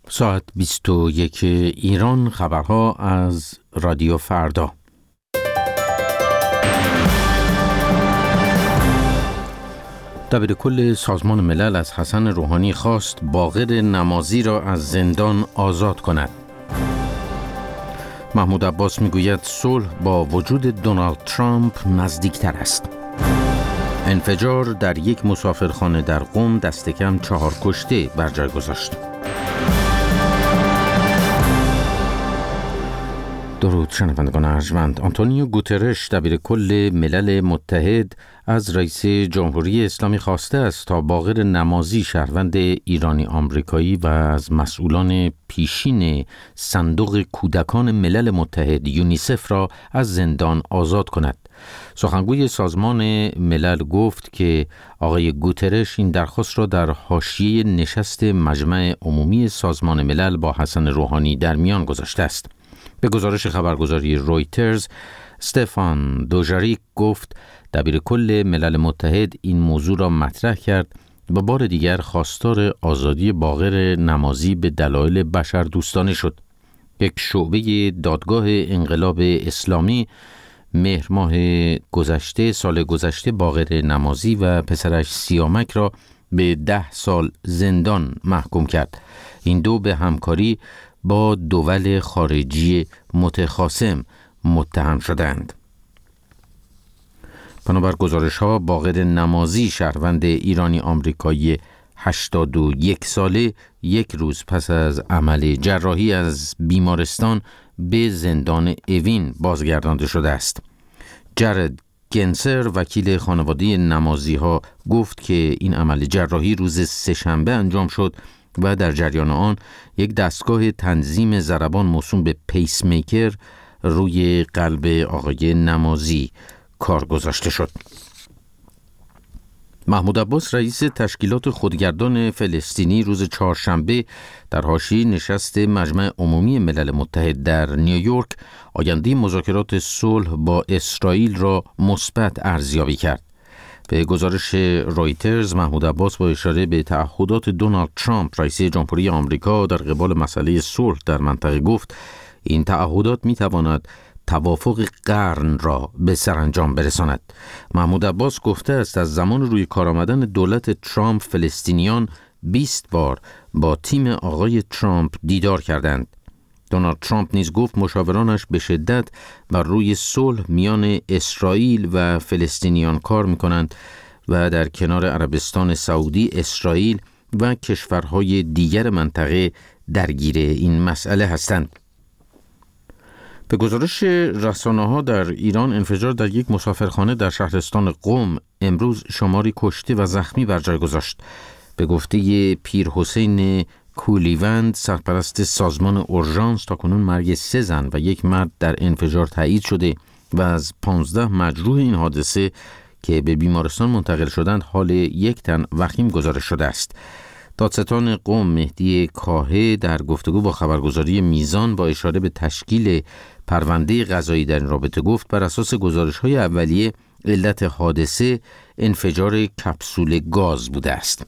ساعت 21 ایران، خبرها از رادیو فردا. دبیرکل سازمان ملل از حسن روحانی خواست باقر نمازی را از زندان آزاد کند. محمود عباس میگوید صلح با وجود دونالد ترامپ نزدیکتر است. انفجار در یک مسافرخانه در قم دست کم 4 کشته بر جای گذاشت. درود شنوندگان ارجمند. آنتونیو گوترش دبیرکل ملل متحد از رئیس جمهوری اسلامی خواسته است تا باقر نمازی شهروند ایرانی آمریکایی و از مسئولان پیشین صندوق کودکان ملل متحد یونیسف را از زندان آزاد کند. سخنگوی سازمان ملل گفت که آقای گوترش این درخواست را در حاشیه نشست مجمع عمومی سازمان ملل با حسن روحانی در میان گذاشته است. به گزارش خبرگزاری رویترز، استفان دوژاریک گفت دبیرکل ملل متحد این موضوع را مطرح کرد و بار دیگر خواستار آزادی باقر نمازی به دلایل بشردوستانه شد. یک شعبه دادگاه انقلاب اسلامی مهر ماه سال گذشته باقر نمازی و پسرش سیامک را به 10 سال زندان محکوم کرد. این دو به همکاری با دول خارجی متخاصم متهم شدند. بنابر گزارش‌ها باقر نمازی شهروند ایرانی آمریکایی 81 ساله 1 روز پس از عمل جراحی از بیمارستان به زندان اوین بازگردانده شده است. جرد گنسر وکیل خانواده نمازی‌ها گفت که این عمل جراحی روز سه‌شنبه انجام شد و در جریان آن یک دستگاه تنظیم ضربان موسوم به پیس میکر روی قلب آقای نمازی کار گذاشته شد. محمود عباس رئیس تشکیلات خودگردان فلسطینی روز چهارشنبه در حاشیه نشست مجمع عمومی ملل متحد در نیویورک آینده مذاکرات صلح با اسرائیل را مثبت ارزیابی کرد. به گزارش رویترز، محمود عباس با اشاره به تعهدات دونالد ترامپ رئیس جمهوری آمریکا در قبال مسئله صلح در منطقه گفت این تعهدات می‌تواند توافق قرن را به سرانجام برساند. محمود عباس گفته است از زمان روی کار آمدن دولت ترامپ فلسطینیان 20 بار با تیم آقای ترامپ دیدار کردند. دونالد ترامپ نیز گفت مشاورانش به شدت بر روی صلح میان اسرائیل و فلسطینیان کار می‌کنند و در کنار عربستان سعودی، اسرائیل و کشورهای دیگر منطقه درگیر این مسئله هستند. به گزارش رسانه‌ها در ایران، انفجار در یک مسافرخانه در شهرستان قم امروز شماری کشته و زخمی بر جای گذاشت. به گفته پیر حسین کولیوند، سرپرست سازمان اورژانس، تاکنون مرگ 3 زن و 1 مرد در انفجار تایید شده و از 15 مجروح این حادثه که به بیمارستان منتقل شدند حال 1 تن وخیم گزارش شده است. دادستان قم مهدی کاهه در گفتگو با خبرگزاری میزان با اشاره به تشکیل پرونده قضایی در این رابطه گفت بر اساس گزارش‌های اولیه علت حادثه انفجار کپسول گاز بوده است.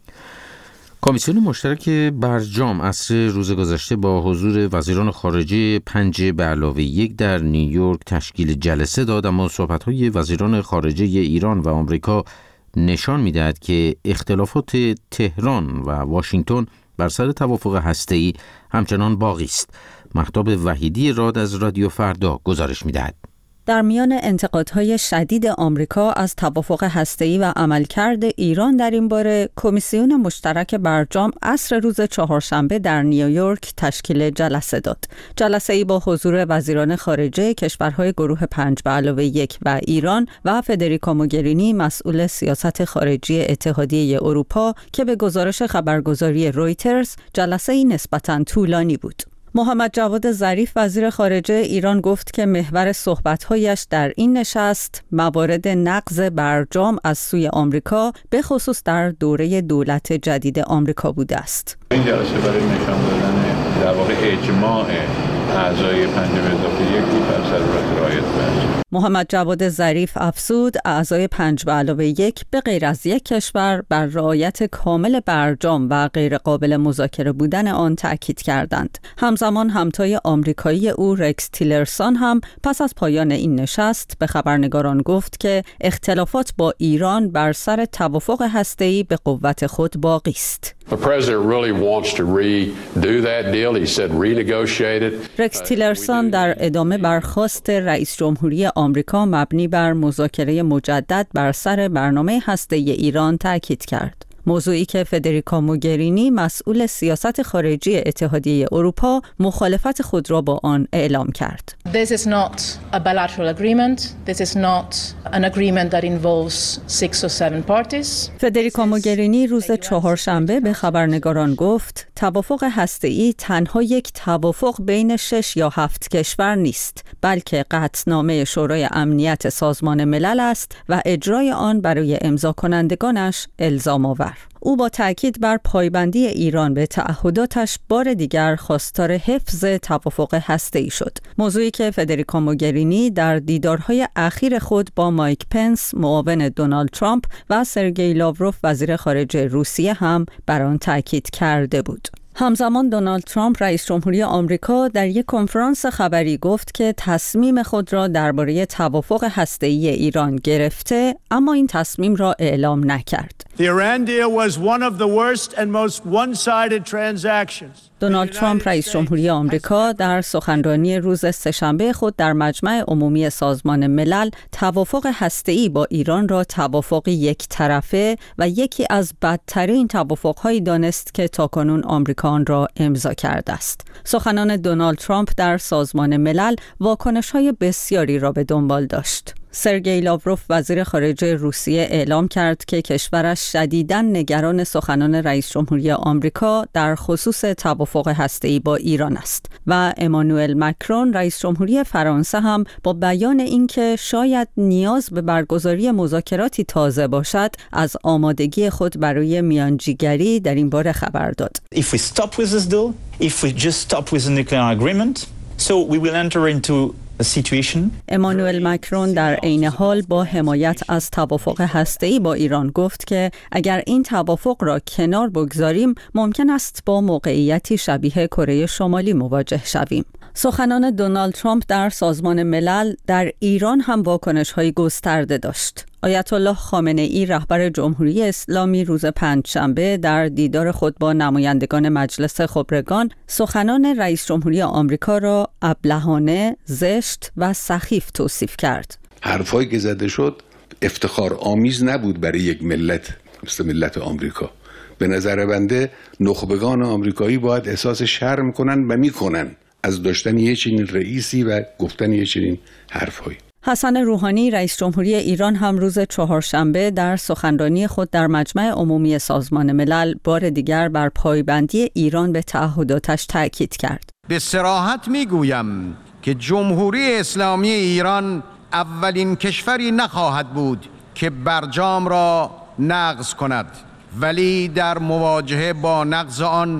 کمیسیون مشترک برجام عصر روز گذشته با حضور وزیران خارجه 5+1 در نیویورک تشکیل جلسه داد، اما صحبت‌های وزیران خارجه ایران و آمریکا نشان می‌دهد که اختلافات تهران و واشنگتن بر سر توافق هسته‌ای همچنان باقی است. مهتاب وحیدی راد از رادیو فردا گزارش می‌دهد. در میان انتقادهای شدید آمریکا از توافق هسته‌ای و عملکرد ایران در این باره، کمیسیون مشترک برجام عصر روز چهارشنبه در نیویورک تشکیل جلسه داد. جلسه‌ای با حضور وزیران خارجه کشورهای گروه 5+1 و ایران و فدریکا موگرینی مسئول سیاست خارجی اتحادیه اروپا که به گزارش خبرگزاری رویترز جلسه‌ای نسبتاً طولانی بود. محمد جواد ظریف وزیر خارجه ایران گفت که محور صحبت‌هایش در این نشست موارد نقض برجام از سوی آمریکا به خصوص در دوره دولت جدید آمریکا بوده است. این جلسه برای نشان دادن در واقع اجماع اعضای پنجم اضافه 1 در ضرورت رعایت برجام. محمد جواد ظریف افزود اعضای 5+1 به غیر از یک کشور بر رعایت کامل برجام و غیر قابل مذاکره بودن آن تأکید کردند. همزمان همتای آمریکایی او رکس تیلرسون هم پس از پایان این نشست به خبرنگاران گفت که اختلافات با ایران بر سر توافق هسته‌ای به قوت خود باقی است. رکس تیلرسون در ادامه برخواست رئیس جمهوری آمریکا مبنی بر مذاکره مجدد بر سر برنامه هسته‌ای ایران تاکید کرد. موضوعی که فدریکا موگرینی مسئول سیاست خارجی اتحادیه اروپا مخالفت خود را با آن اعلام کرد. This is not a bilateral agreement. This is not an agreement that involves 6 or 7 parties. فدریکا موگرینی روز چهارشنبه به خبرنگاران گفت توافق هسته‌ای تنها یک توافق بین 6 یا 7 کشور نیست، بلکه قطعنامه شورای امنیت سازمان ملل است و اجرای آن برای امضا کنندگانش الزام آور. او با تأکید بر پایبندی ایران به تعهداتش بار دیگر خواستار حفظ توافق هسته‌ای شد. موضوعی که فدریکا موگرینی در دیدارهای اخیر خود با مایک پنس معاون دونالد ترامپ و سرگئی لاوروف وزیر خارجه روسیه هم بر آن تأکید کرده بود. همزمان دونالد ترامپ رئیس جمهوری آمریکا در یک کنفرانس خبری گفت که تصمیم خود را درباره توافق هسته‌ای ایران گرفته، اما این تصمیم را اعلام نکرد. The Iran deal was one of the worst and most one-sided transactions. دونالد ترامپ رئیس جمهوری آمریکا در سخنرانی روز سه‌شنبه خود در مجمع عمومی سازمان ملل توافق هسته‌ای با ایران را توافقی یک طرفه و یکی از بدترین توافق‌هایی دانست که تاکنون آمریکا آن را امضا کرده است. سخنان دونالد ترامپ در سازمان ملل واکنش‌های بسیاری را به دنبال داشت. سرگئی لاوروف وزیر خارجه روسیه اعلام کرد که کشورش شدیداً نگران سخنان رئیس جمهوری آمریکا در خصوص توافق هسته‌ای با ایران است و امانوئل مکرون رئیس جمهوری فرانسه هم با بیان اینکه شاید نیاز به برگزاری مذاکراتی تازه باشد از آمادگی خود برای میانجیگری در این باره خبر داد. If we stop with this deal, if we just stop with the nuclear agreement, so we will enter into امانوئل مکرون در عین حال با حمایت از توافق هسته‌ای با ایران گفت که اگر این توافق را کنار بگذاریم ممکن است با موقعیتی شبیه کره شمالی مواجه شویم. سخنان دونالد ترامپ در سازمان ملل در ایران هم واکنش‌های گسترده داشت. آیت الله خامنه‌ای رهبر جمهوری اسلامی روز پنجشنبه در دیدار خود با نمایندگان مجلس خبرگان سخنان رئیس جمهوری آمریکا را ابلهانه، زشت و سخیف توصیف کرد. حرفایی که زده شد افتخار آمیز نبود برای یک ملت مثل ملت آمریکا. به نظر بنده نخبگان آمریکایی باید احساس شرم کنن و میکنن از داشتن یه چنین رئیسی و گفتن یه چنین حرفایی. حسن روحانی رئیس جمهوری ایران هم روز چهارشنبه در سخنرانی خود در مجمع عمومی سازمان ملل بار دیگر بر پایبندی ایران به تعهداتش تأکید کرد. به صراحت میگویم که جمهوری اسلامی ایران اولین کشوری نخواهد بود که برجام را نقض کند، ولی در مواجهه با نقض آن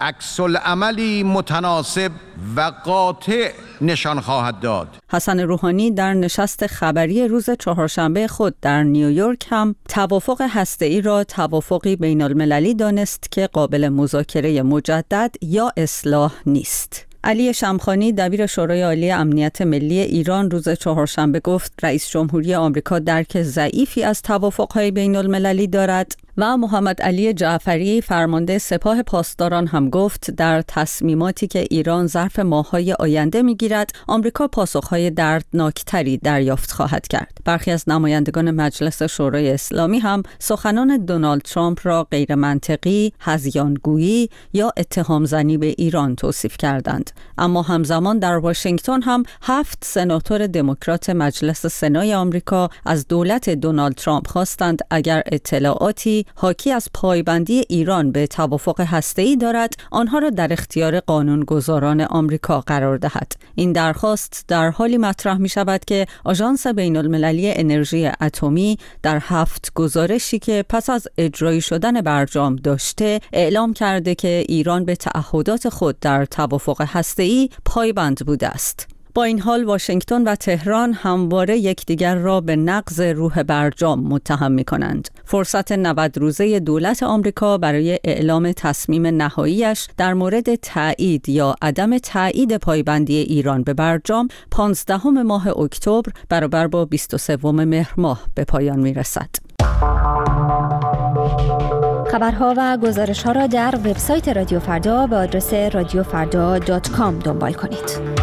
عکس‌العملی متناسب و قاطع نشان خواهد داد. حسن روحانی در نشست خبری روز چهارشنبه خود در نیویورک هم توافق هسته‌ای را توافقی بین‌المللی دانست که قابل مذاکره مجدد یا اصلاح نیست. علی شمخانی دبیر شورای عالی امنیت ملی ایران روز چهارشنبه گفت رئیس جمهوری آمریکا درک ضعیفی از توافق‌های بین‌المللی دارد و محمد علی جعفری فرمانده سپاه پاسداران هم گفت در تصمیماتی که ایران ظرف ماه‌های آینده می‌گیرد آمریکا پاسخ‌های دردناکتری دریافت خواهد کرد. برخی از نمایندگان مجلس شورای اسلامی هم سخنان دونالد ترامپ را غیر منطقی، هذیان‌گویی یا اتهام‌زنی به ایران توصیف کردند. اما همزمان در واشنگتن هم 7 سناتور دموکرات مجلس سنای آمریکا از دولت دونالد ترامپ خواستند اگر اطلاعاتی حاکی از پایبندی ایران به توافق هسته‌ای دارد آنها را در اختیار قانونگذاران آمریکا قرار دهد. این درخواست در حالی مطرح می شود که آژانس بین‌المللی انرژی اتمی در 7 گزارشی که پس از اجرایی شدن برجام داشته اعلام کرده که ایران به تعهدات خود در توافق هسته‌ای پایبند بوده است. با این حال واشنگتن و تهران همواره یکدیگر را به نقض روح برجام متهم می‌کنند. فرصت 90 روزه دولت آمریکا برای اعلام تصمیم نهاییش در مورد تایید یا عدم تایید پایبندی ایران به برجام 15 ماه اکتبر برابر با 23 مهر ماه به پایان می‌رسد. خبرها و گزارش‌ها را در وبسایت رادیو فردا به آدرس radiofarda.com دنبال کنید.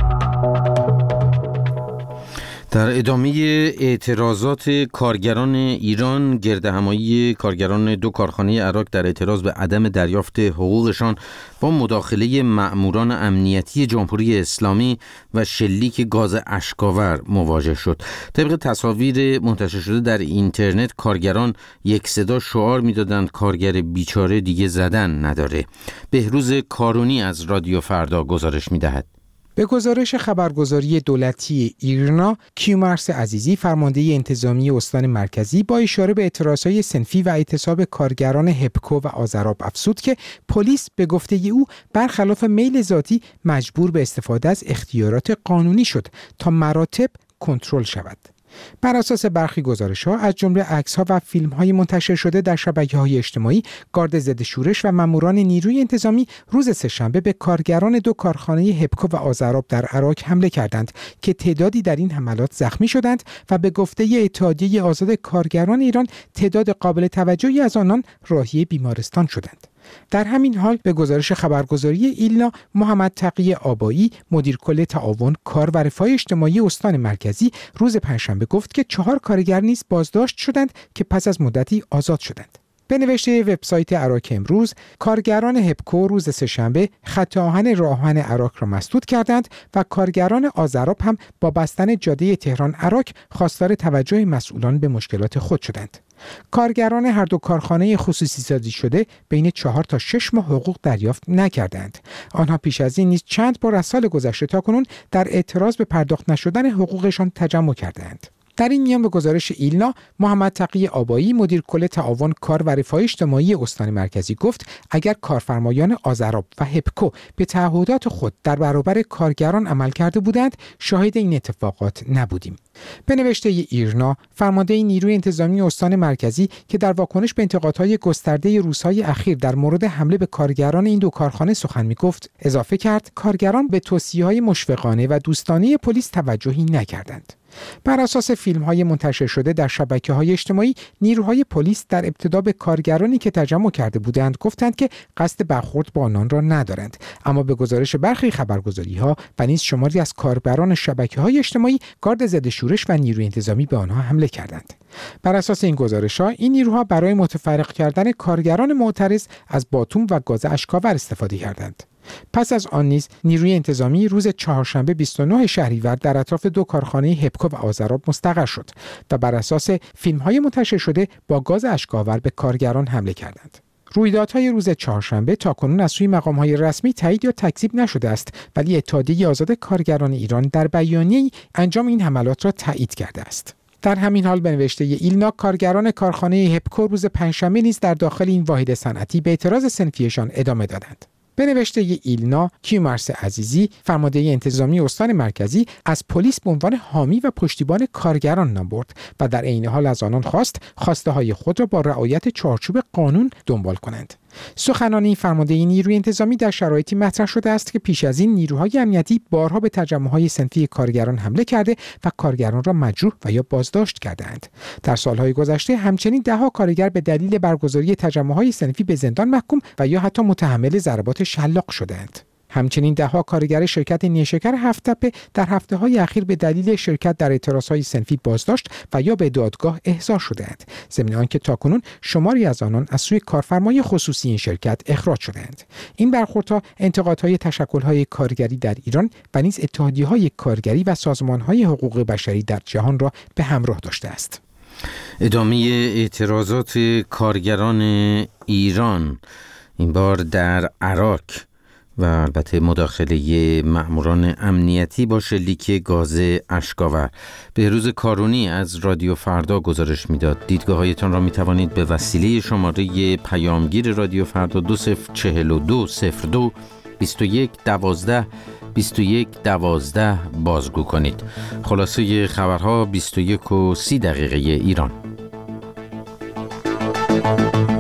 در ادامه اعتراضات کارگران ایران، گردهمایی کارگران 2 کارخانه عراق در اعتراض به عدم دریافت حقوقشان با مداخله مأموران امنیتی جمهوری اسلامی و شلیک گاز اشک‌آور مواجه شد. طبق تصاویر منتشر شده در اینترنت، کارگران یک صدا شعار می‌دادند کارگر بیچاره دیگه زدن نداره. بهروز کارونی از رادیو فردا گزارش می‌دهد. به گزارش خبرگزاری دولتی ایرنا، کیومرث عزیزی، فرمانده انتظامی استان مرکزی، با اشاره به اعتراضهای صنفی و اعتصاب کارگران هپکو و آذراب افزود که پلیس به گفته او برخلاف میل ذاتی مجبور به استفاده از اختیارات قانونی شد تا مراتب کنترل شود. بر اساس برخی گزارش‌ها از جمله عکس‌ها و فیلم‌های منتشر شده در شبکه‌های اجتماعی، گارد ضد شورش و ماموران نیروی انتظامی روز سه‌شنبه به کارگران 2 کارخانه هپکو و آذراب در عراق حمله کردند که تعدادی در این حملات زخمی شدند و به گفته اتحادیه آزاد کارگران ایران تعداد قابل توجهی از آنان راهی بیمارستان شدند. در همین حال به گزارش خبرگزاری ایلنا، محمد تقی آبایی، مدیر کل تعاون کار و رفاه اجتماعی استان مرکزی، روز پنجشنبه گفت که 4 کارگر نیز بازداشت شدند که پس از مدتی آزاد شدند. به نوشته وبسایت عراق امروز، کارگران هپکو روز سه‌شنبه خط آهن راهن عراق را مسدود کردند و کارگران آذراب هم با بستن جاده تهران عراق خواستار توجه مسئولان به مشکلات خود شدند. کارگران هر 2 کارخانه خصوصی سازی شده بین 4 تا 6 ماه حقوق دریافت نکردند. آنها پیش از این نیز چند بار از سال گذشته تاکنون در اعتراض به پرداخت نشدن حقوقشان تجمع کردند. در این میان به گزارش ایلنا، محمد تقی آبایی، مدیر کل تعاون کار و رفاه اجتماعی استان مرکزی گفت اگر کارفرمایان آذراب و هپکو به تعهدات خود در برابر کارگران عمل کرده بودند، شاهد این اتفاقات نبودیم. به نوشته ایرنا، فرمانده نیروی انتظامی استان مرکزی که در واکنش به انتقادهای گسترده روزهای اخیر در مورد حمله به کارگران این 2 کارخانه سخن می‌گفت، اضافه کرد کارگران به توصیه‌های مشفقانه و دوستانه پلیس توجهی نکردند. بر اساس فیلم‌های منتشر شده در شبکه‌های اجتماعی، نیروهای پلیس در ابتدا به کارگرانی که تجمع کرده بودند گفتند که قصد برخورد با آنان را ندارند، اما به گزارش برخی خبرگزاری‌ها و نیز شماری از کاربران شبکه‌های اجتماعی، گارد ضد شورش و نیروی انتظامی به آنها حمله کردند. بر اساس این گزارش‌ها، این نیروها برای متفرق کردن کارگران معترض از باتوم و گاز اشک‌آور استفاده کردند. پس از آن نیز نیروی انتظامی روز چهارشنبه 29 شهریور در اطراف 2 کارخانه هپکو و آذراب مستقر شد و بر اساس فیلم‌های منتشر شده با گاز اشک‌آور به کارگران حمله کردند. رویدادهای روز چهارشنبه تاکنون از سوی مقام‌های رسمی تایید یا تکذیب نشده است، ولی اتحادیه آزاد کارگران ایران در بیانیه‌ای انجام این حملات را تایید کرده است. در همین حال به نوشته ایلنا، کارگران کارخانه هپکو روز پنجشنبه نیز در داخل این واحد صنعتی به اعتراض صنفیشان ادامه دادند. به نوشته ایلنا، کیومرث عزیزی، فرمانده انتظامی استان مرکزی، از پلیس به عنوان حامی و پشتیبان کارگران نام برد و در عین حال از آنان خواسته های خود را با رعایت چارچوب قانون دنبال کنند. سخنان این فرمانده نیروی انتظامی در شرایطی مطرح شده است که پیش از این نیروهای امنیتی بارها به تجمع‌های صنفی کارگران حمله کرده و کارگران را مجروح و یا بازداشت کردند. در سالهای گذشته همچنین ده‌ها کارگر به دلیل برگزاری تجمع‌های صنفی به زندان محکوم و یا حتی متحمل ضربات شلاق شدند. همچنین ده‌ها کارگر شرکت نیشکر هفت‌تپه در هفته‌های اخیر به دلیل شرکت در اعتراضهای صنفی بازداشت و یا به دادگاه احضار شدند، ضمن آنکه تاکنون شماری از آنان از سوی کارفرمای خصوصی این شرکت اخراج شدند. این برخوردها انتقادهای تشکل‌های کارگری در ایران و نیز اتحادیه‌های کارگری و سازمان‌های حقوق بشری در جهان را به همراه داشته است. ادامه اعتراضات کارگران ایران، این بار در عراق و البته مداخله مأموران امنیتی با شلیک گاز اشک‌آور. بهروز کارونی از رادیو فردا گزارش میداد. دیدگاه‌هایتان را میتوانید به وسیله شماره پیامگیر رادیو فردا 204202 21 12 21 12 بازگو کنید. خلاصه خبرها 21 و 30 دقیقه ایران.